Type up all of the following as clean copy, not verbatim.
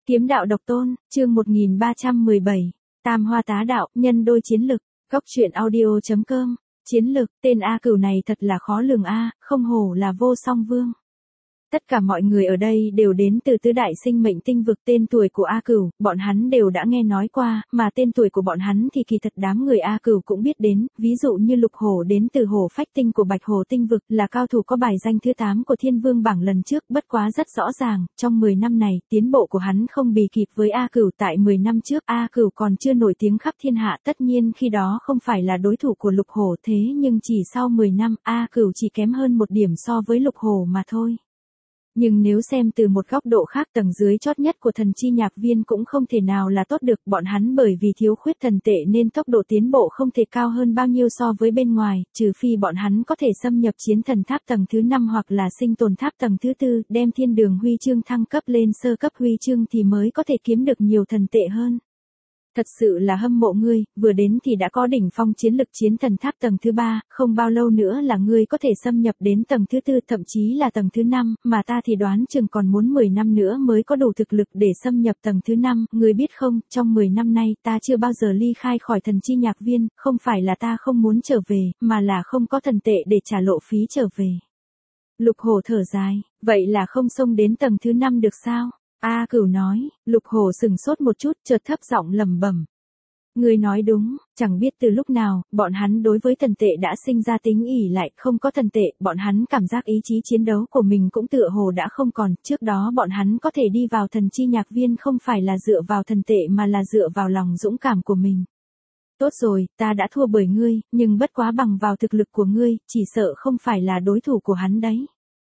Kiếm đạo độc tôn, chương 1317. Tam hoa tá đạo, nhân đôi chiến lực. Góc truyện audio.com. Chiến lực, tên A Cửu này thật là khó lường a, không hổ là vô song vương. Tất cả mọi người ở đây đều đến từ tứ đại sinh mệnh tinh vực. Tên tuổi của A Cửu, bọn hắn đều đã nghe nói qua, mà tên tuổi của bọn hắn thì kỳ thật đám người A Cửu cũng biết đến, ví dụ như Lục Hổ đến từ Hổ Phách tinh của Bạch Hồ tinh vực, là cao thủ có bài danh thứ 8 của Thiên Vương bảng lần trước, bất quá rất rõ ràng, trong 10 năm này, tiến bộ của hắn không bì kịp với A Cửu. Tại 10 năm trước, A Cửu còn chưa nổi tiếng khắp thiên hạ, tất nhiên khi đó không phải là đối thủ của Lục Hổ, thế nhưng chỉ sau 10 năm, A Cửu chỉ kém hơn một điểm so với Lục Hổ mà thôi. Nhưng nếu xem từ một góc độ khác, tầng dưới chót nhất của thần chi nhạc viên cũng không thể nào là tốt được, bọn hắn bởi vì thiếu khuyết thần tệ nên tốc độ tiến bộ không thể cao hơn bao nhiêu so với bên ngoài, trừ phi bọn hắn có thể xâm nhập chiến thần tháp tầng thứ 5 hoặc là sinh tồn tháp tầng thứ 4, đem thiên đường huy chương thăng cấp lên sơ cấp huy chương thì mới có thể kiếm được nhiều thần tệ hơn. Thật sự là hâm mộ ngươi, vừa đến thì đã có đỉnh phong chiến lực chiến thần tháp tầng thứ 3, không bao lâu nữa là ngươi có thể xâm nhập đến tầng thứ 4, thậm chí là tầng thứ 5, mà ta thì đoán chừng còn muốn 10 năm nữa mới có đủ thực lực để xâm nhập tầng thứ 5, ngươi biết không, trong 10 năm nay ta chưa bao giờ ly khai khỏi thần chi nhạc viên, không phải là ta không muốn trở về, mà là không có thần tệ để trả lộ phí trở về. Lục Hổ thở dài, vậy là không xông đến tầng thứ 5 được sao? A Cửu nói. Lục Hổ sừng sốt một chút, chợt thấp giọng lẩm bẩm. Ngươi nói đúng, chẳng biết từ lúc nào, bọn hắn đối với thần tệ đã sinh ra tính ỷ lại, không có thần tệ, bọn hắn cảm giác ý chí chiến đấu của mình cũng tựa hồ đã không còn, trước đó bọn hắn có thể đi vào thần chi nhạc viên không phải là dựa vào thần tệ mà là dựa vào lòng dũng cảm của mình. Tốt rồi, ta đã thua bởi ngươi, nhưng bất quá bằng vào thực lực của ngươi, chỉ sợ không phải là đối thủ của hắn đấy.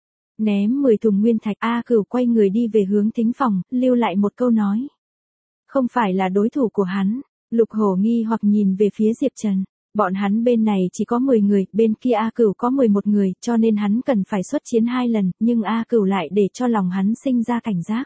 Ném 10 thùng nguyên thạch, A Cửu quay người đi về hướng thính phòng, lưu lại một câu nói. Không phải là đối thủ của hắn. Lục Hổ nghi hoặc nhìn về phía Diệp Trần. Bọn hắn bên này chỉ có 10 người, bên kia A Cửu có 11 người, cho nên hắn cần phải xuất chiến 2 lần, nhưng A Cửu lại để cho lòng hắn sinh ra cảnh giác.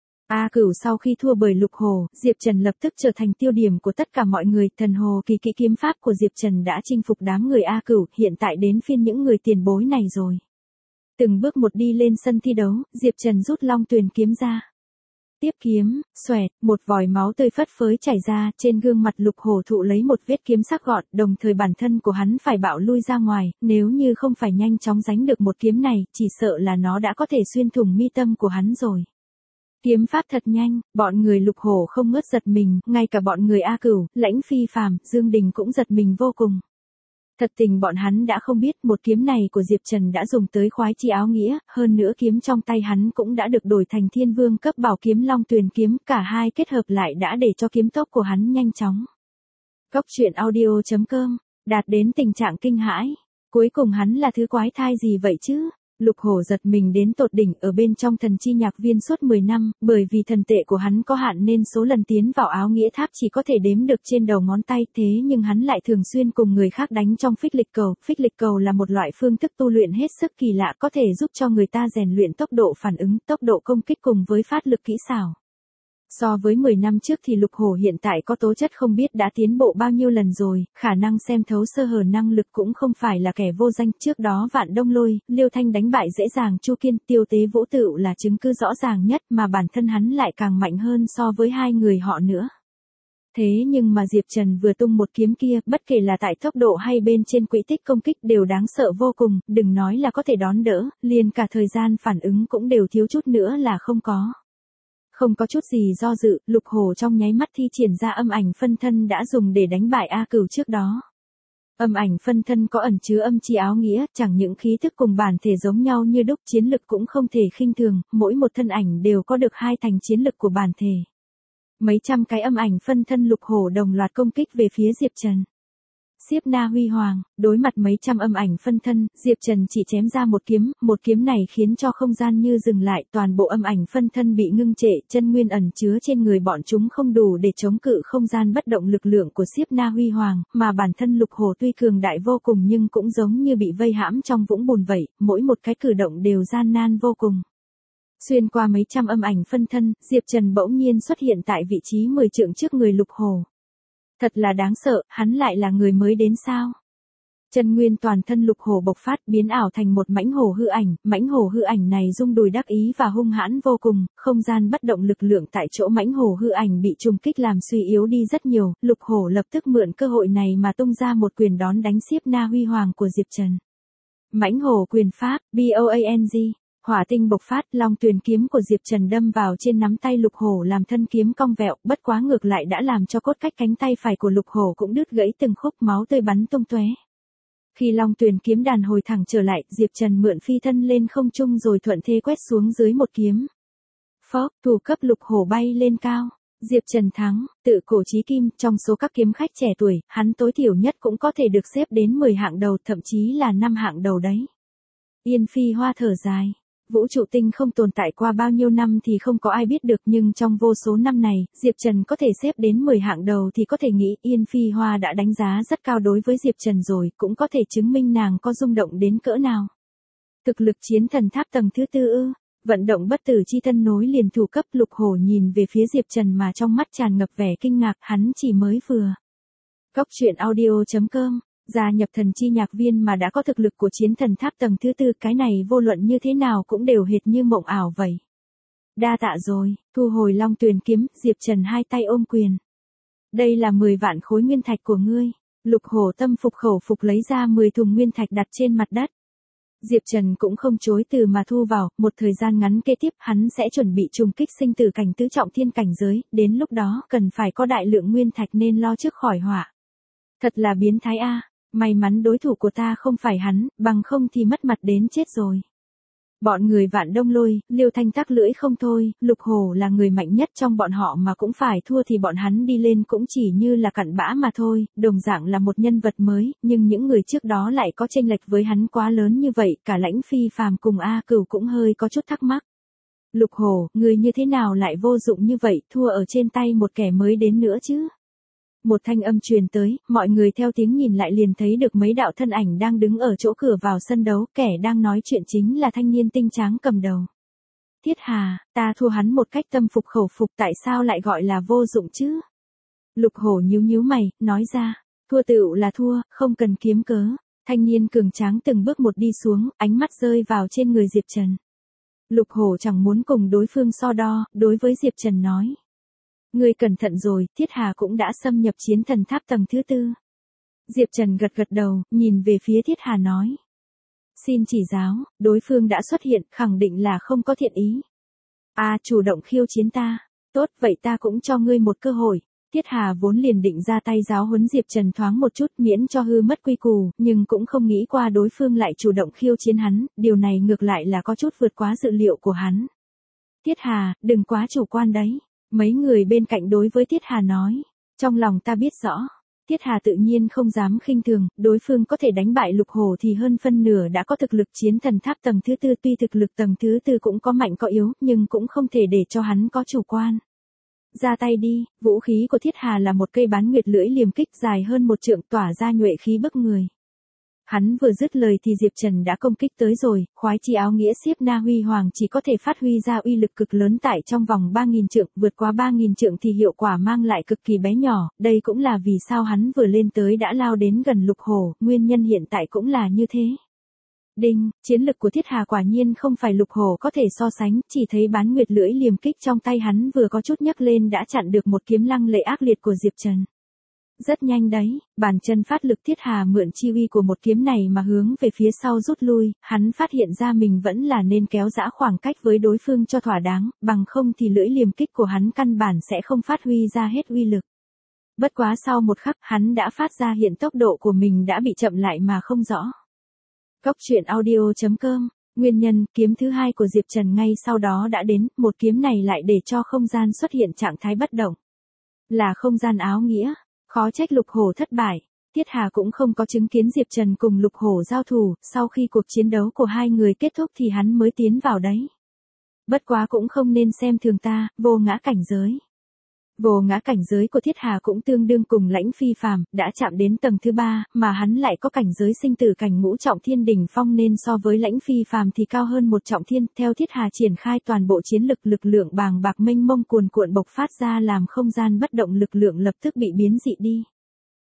A Cửu sau khi thua bởi Lục Hổ, Diệp Trần lập tức trở thành tiêu điểm của tất cả mọi người, thần hồ kỳ kỹ kiếm pháp của Diệp Trần đã chinh phục đám người A Cửu, hiện tại đến phiên những người tiền bối này rồi. Từng bước một đi lên sân thi đấu, Diệp Trần rút long tuyền kiếm ra. Tiếp kiếm, xoẹt, một vòi máu tươi phất phới chảy ra, trên gương mặt Lục Hổ thụ lấy một vết kiếm sắc gọn, đồng thời bản thân của hắn phải bạo lui ra ngoài, nếu như không phải nhanh chóng tránh được một kiếm này, chỉ sợ là nó đã có thể xuyên thủng mi tâm của hắn rồi. Kiếm pháp thật nhanh, bọn người Lục Hổ không ngớt giật mình, ngay cả bọn người A Cửu, Lãnh Phi Phàm, Dương Đình cũng giật mình vô cùng. Thật tình bọn hắn đã không biết một kiếm này của Diệp Trần đã dùng tới khoái chi áo nghĩa, hơn nữa kiếm trong tay hắn cũng đã được đổi thành thiên vương cấp bảo kiếm long tuyền kiếm, cả hai kết hợp lại đã để cho kiếm tốc của hắn nhanh chóng. Góc truyện audio.com, đạt đến tình trạng kinh hãi. Cuối cùng hắn là thứ quái thai gì vậy chứ? Lục Hổ giật mình đến tột đỉnh, ở bên trong thần chi nhạc viên suốt 10 năm, bởi vì thần tệ của hắn có hạn nên số lần tiến vào áo nghĩa tháp chỉ có thể đếm được trên đầu ngón tay, thế nhưng hắn lại thường xuyên cùng người khác đánh trong phích lịch cầu. Phích lịch cầu là một loại phương thức tu luyện hết sức kỳ lạ, có thể giúp cho người ta rèn luyện tốc độ phản ứng, tốc độ công kích cùng với phát lực kỹ xảo. So với 10 năm trước thì Lục Hổ hiện tại có tố chất không biết đã tiến bộ bao nhiêu lần rồi, khả năng xem thấu sơ hở năng lực cũng không phải là kẻ vô danh, trước đó Vạn Đông Lôi, Liêu Thanh đánh bại dễ dàng Chu Kiên, Tiêu Tế Vũ Tựu là chứng cứ rõ ràng nhất, mà bản thân hắn lại càng mạnh hơn so với hai người họ nữa. Thế nhưng mà Diệp Trần vừa tung một kiếm kia, bất kể là tại tốc độ hay bên trên quỹ tích công kích đều đáng sợ vô cùng, đừng nói là có thể đón đỡ, liền cả thời gian phản ứng cũng đều thiếu chút nữa là không có. Không có chút gì do dự, Lục Hổ trong nháy mắt thi triển ra âm ảnh phân thân đã dùng để đánh bại A Cửu trước đó. Âm ảnh phân thân có ẩn chứa âm chi áo nghĩa, chẳng những khí thức cùng bản thể giống nhau như đúc, chiến lực cũng không thể khinh thường, mỗi một thân ảnh đều có được 2 thành chiến lực của bản thể. Mấy trăm cái âm ảnh phân thân Lục Hổ đồng loạt công kích về phía Diệp Trần. Xiếp Na Huy Hoàng, đối mặt mấy trăm âm ảnh phân thân, Diệp Trần chỉ chém ra một kiếm này khiến cho không gian như dừng lại, toàn bộ âm ảnh phân thân bị ngưng trệ, chân nguyên ẩn chứa trên người bọn chúng không đủ để chống cự không gian bất động lực lượng của Xiếp Na Huy Hoàng, mà bản thân Lục Hổ tuy cường đại vô cùng nhưng cũng giống như bị vây hãm trong vũng bùn vậy, mỗi một cái cử động đều gian nan vô cùng. Xuyên qua mấy trăm âm ảnh phân thân, Diệp Trần bỗng nhiên xuất hiện tại vị trí 10 trượng trước người Lục Hổ. Thật là đáng sợ, hắn lại là người mới đến sao? Chân nguyên toàn thân Lục Hổ bộc phát, biến ảo thành một mãnh hổ hư ảnh này rung đùi đắc ý và hung hãn vô cùng, không gian bất động, lực lượng tại chỗ mãnh hổ hư ảnh bị trùng kích làm suy yếu đi rất nhiều, Lục Hổ lập tức mượn cơ hội này mà tung ra một quyền đón đánh xiếp Na Huy Hoàng của Diệp Trần. Mãnh hổ quyền pháp, BOANG. Hỏa tinh bộc phát, long tuyền kiếm của Diệp Trần đâm vào trên nắm tay Lục Hổ làm thân kiếm cong vẹo, bất quá ngược lại đã làm cho cốt cách cánh tay phải của Lục Hổ cũng đứt gãy từng khúc, máu tươi bắn tung tóe. Khi long tuyền kiếm đàn hồi thẳng trở lại, Diệp Trần mượn phi thân lên không trung rồi thuận thế quét xuống dưới một kiếm. Phốc, thủ cấp Lục Hổ bay lên cao. Diệp Trần thắng, tự cổ chí kim, trong số các kiếm khách trẻ tuổi, hắn tối thiểu nhất cũng có thể được xếp đến 10 hạng đầu, thậm chí là 5 hạng đầu đấy. Yên Phi Hoa thở dài. Vũ trụ tinh không tồn tại qua bao nhiêu năm thì không có ai biết được, nhưng trong vô số năm này, Diệp Trần có thể xếp đến 10 hạng đầu thì có thể nghĩ Yên Phi Hoa đã đánh giá rất cao đối với Diệp Trần rồi, cũng có thể chứng minh nàng có rung động đến cỡ nào. Thực lực chiến thần tháp tầng thứ 4 ư? Vận động bất tử chi thân nối liền thủ cấp, Lục Hổ nhìn về phía Diệp Trần mà trong mắt tràn ngập vẻ kinh ngạc, hắn chỉ mới vừa. Cóc truyện audio.com, gia nhập thần chi nhạc viên mà đã có thực lực của chiến thần tháp tầng thứ 4, cái này vô luận như thế nào cũng đều hệt như mộng ảo vậy. Đa tạ rồi, thu hồi long tuyền kiếm, Diệp Trần hai tay ôm quyền. Đây là 10 vạn khối nguyên thạch của ngươi. Lục Hổ tâm phục khẩu phục lấy ra 10 thùng nguyên thạch đặt trên mặt đất. Diệp Trần cũng không chối từ mà thu vào, một thời gian ngắn kế tiếp hắn sẽ chuẩn bị trùng kích sinh tử cảnh tứ trọng thiên cảnh giới, đến lúc đó cần phải có đại lượng nguyên thạch nên lo trước khỏi họa. Thật là biến thái a, may mắn đối thủ của ta không phải hắn, bằng không thì mất mặt đến chết rồi. Bọn người Vạn Đông Lôi, Liêu Thanh tắc lưỡi không thôi, Lục Hổ là người mạnh nhất trong bọn họ mà cũng phải thua thì bọn hắn đi lên cũng chỉ như là cặn bã mà thôi, đồng dạng là một nhân vật mới, nhưng những người trước đó lại có chênh lệch với hắn quá lớn như vậy, cả Lãnh Phi Phàm cùng A Cửu cũng hơi có chút thắc mắc. Lục Hổ, người như thế nào lại vô dụng như vậy, thua ở trên tay một kẻ mới đến nữa chứ? Một thanh âm truyền tới, mọi người theo tiếng nhìn lại liền thấy được mấy đạo thân ảnh đang đứng ở chỗ cửa vào sân đấu, kẻ đang nói chuyện chính là thanh niên tinh tráng cầm đầu. Thiết Hà, ta thua hắn một cách tâm phục khẩu phục, tại sao lại gọi là vô dụng chứ? Lục Hổ nhíu nhíu mày, nói ra, thua tựu là thua, không cần kiếm cớ. Thanh niên cường tráng từng bước một đi xuống, ánh mắt rơi vào trên người Diệp Trần. Lục Hổ chẳng muốn cùng đối phương so đo, đối với Diệp Trần nói. Ngươi cẩn thận rồi, Thiết Hà cũng đã xâm nhập chiến thần tháp tầng thứ 4. Diệp Trần gật gật đầu, nhìn về phía Thiết Hà nói. Xin chỉ giáo, đối phương đã xuất hiện, khẳng định là không có thiện ý. Chủ động khiêu chiến ta. Tốt, vậy ta cũng cho ngươi một cơ hội. Thiết Hà vốn liền định ra tay giáo huấn Diệp Trần thoáng một chút miễn cho hư mất quy củ, nhưng cũng không nghĩ qua đối phương lại chủ động khiêu chiến hắn, điều này ngược lại là có chút vượt quá dự liệu của hắn. Thiết Hà, đừng quá chủ quan đấy. Mấy người bên cạnh đối với Thiết Hà nói, trong lòng ta biết rõ. Thiết Hà tự nhiên không dám khinh thường, đối phương có thể đánh bại Lục Hổ thì hơn phân nửa đã có thực lực chiến thần tháp tầng thứ 4, tuy thực lực tầng thứ 4 cũng có mạnh có yếu, nhưng cũng không thể để cho hắn có chủ quan. Ra tay đi, vũ khí của Thiết Hà là một cây bán nguyệt lưỡi liềm kích dài hơn 1 trượng tỏa ra nhuệ khí bức người. Hắn vừa dứt lời thì Diệp Trần đã công kích tới rồi, khoái chi áo nghĩa xiếp Na Huy Hoàng chỉ có thể phát huy ra uy lực cực lớn tại trong vòng 3.000 trượng, vượt qua 3.000 trượng thì hiệu quả mang lại cực kỳ bé nhỏ, đây cũng là vì sao hắn vừa lên tới đã lao đến gần Lục Hổ, nguyên nhân hiện tại cũng là như thế. Đinh, chiến lực của Thiết Hà quả nhiên không phải Lục Hổ có thể so sánh, chỉ thấy bán nguyệt lưỡi liềm kích trong tay hắn vừa có chút nhấc lên đã chặn được một kiếm lăng lệ ác liệt của Diệp Trần. Rất nhanh đấy, bàn chân phát lực Thiết Hà mượn chi uy của một kiếm này mà hướng về phía sau rút lui, hắn phát hiện ra mình vẫn là nên kéo giã khoảng cách với đối phương cho thỏa đáng, bằng không thì lưỡi liềm kích của hắn căn bản sẽ không phát huy ra hết uy lực. Bất quá sau một khắc hắn đã phát ra hiện tốc độ của mình đã bị chậm lại mà không rõ. Cóc truyện audio.com, nguyên nhân kiếm thứ hai của Diệp Trần ngay sau đó đã đến, một kiếm này lại để cho không gian xuất hiện trạng thái bất động. Là không gian áo nghĩa. Khó trách Lục Hổ thất bại, Thiết Hà cũng không có chứng kiến Diệp Trần cùng Lục Hổ giao thủ, sau khi cuộc chiến đấu của hai người kết thúc thì hắn mới tiến vào đấy. Bất quá cũng không nên xem thường ta, vô ngã cảnh giới. Vô ngã cảnh giới của Thiết Hà cũng tương đương cùng Lãnh Phi Phàm, đã chạm đến tầng thứ 3, mà hắn lại có cảnh giới sinh tử cảnh ngũ trọng thiên đỉnh phong nên so với Lãnh Phi Phàm thì cao hơn một trọng thiên, theo Thiết Hà triển khai toàn bộ chiến lực lượng bàng bạc mênh mông cuồn cuộn bộc phát ra làm không gian bất động lực lượng lập tức bị biến dị đi.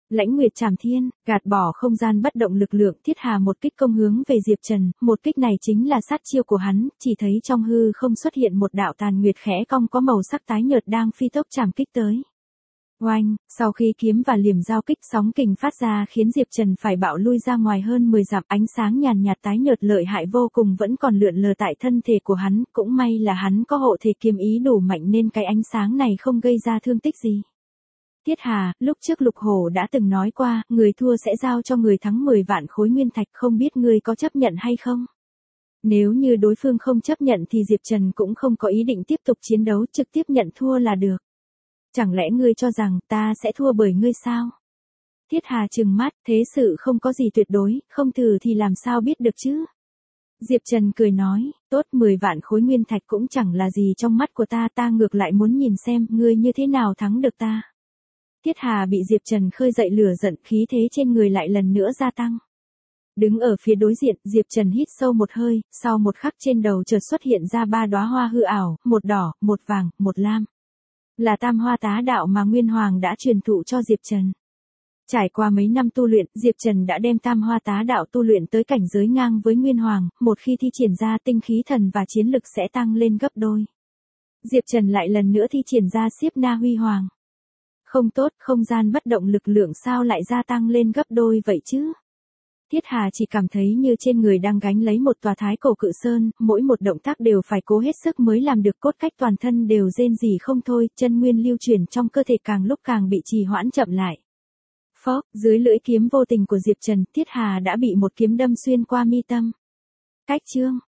Lãnh Nguyệt Trảm Thiên, gạt bỏ không gian bất động lực lượng, Thiết Hà một kích công hướng về Diệp Trần, một kích này chính là sát chiêu của hắn, chỉ thấy trong hư không xuất hiện một đạo tàn nguyệt khẽ cong có màu sắc tái nhợt đang phi tốc chạm kích tới. Oanh, sau khi kiếm và liềm giao kích, sóng kình phát ra khiến Diệp Trần phải bạo lui ra ngoài hơn 10 dặm, ánh sáng nhàn nhạt tái nhợt lợi hại vô cùng vẫn còn lượn lờ tại thân thể của hắn, cũng may là hắn có hộ thể kiếm ý đủ mạnh nên cái ánh sáng này không gây ra thương tích gì. Thiết Hà, lúc trước Lục Hổ đã từng nói qua, người thua sẽ giao cho người thắng 10 vạn khối nguyên thạch, không biết ngươi có chấp nhận hay không? Nếu như đối phương không chấp nhận thì Diệp Trần cũng không có ý định tiếp tục chiến đấu, trực tiếp nhận thua là được. Chẳng lẽ ngươi cho rằng ta sẽ thua bởi ngươi sao? Thiết Hà trừng mắt, thế sự không có gì tuyệt đối, không thử thì làm sao biết được chứ? Diệp Trần cười nói, tốt 10 vạn khối nguyên thạch cũng chẳng là gì trong mắt của ta ngược lại muốn nhìn xem ngươi như thế nào thắng được ta. Thiết Hà bị Diệp Trần khơi dậy lửa giận, khí thế trên người lại lần nữa gia tăng. Đứng ở phía đối diện, Diệp Trần hít sâu một hơi, sau một khắc trên đầu chợt xuất hiện ra 3 đóa hoa hư ảo, một đỏ, một vàng, một lam. Là tam hoa tá đạo mà Nguyên Hoàng đã truyền thụ cho Diệp Trần. Trải qua mấy năm tu luyện, Diệp Trần đã đem tam hoa tá đạo tu luyện tới cảnh giới ngang với Nguyên Hoàng, một khi thi triển ra tinh khí thần và chiến lực sẽ tăng lên gấp đôi. Diệp Trần lại lần nữa thi triển ra Xiếp Na Huy Hoàng. Không tốt, không gian bất động lực lượng sao lại gia tăng lên gấp đôi vậy chứ? Thiết Hà chỉ cảm thấy như trên người đang gánh lấy một tòa thái cổ cự sơn, mỗi một động tác đều phải cố hết sức mới làm được, cốt cách toàn thân đều rên rỉ không thôi, chân nguyên lưu chuyển trong cơ thể càng lúc càng bị trì hoãn chậm lại. Phốc, dưới lưỡi kiếm vô tình của Diệp Trần, Thiết Hà đã bị một kiếm đâm xuyên qua mi tâm. Cách chương